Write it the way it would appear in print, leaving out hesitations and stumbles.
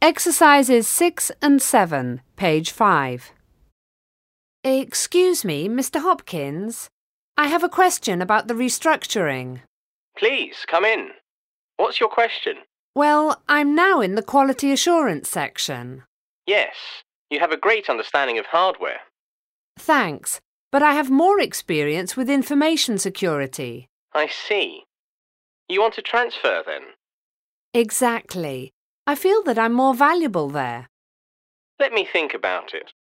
Exercises 6 and 7, page 5. Excuse me, Mr. Hopkins. I have a question about the restructuring. Please, come in. What's your question? Well, I'm now in the quality assurance section. Yes, you have a great understanding of hardware. Thanks, but I have more experience with information security. I see. You want to transfer then? Exactly. I feel that I'm more valuable there. Let me think about it.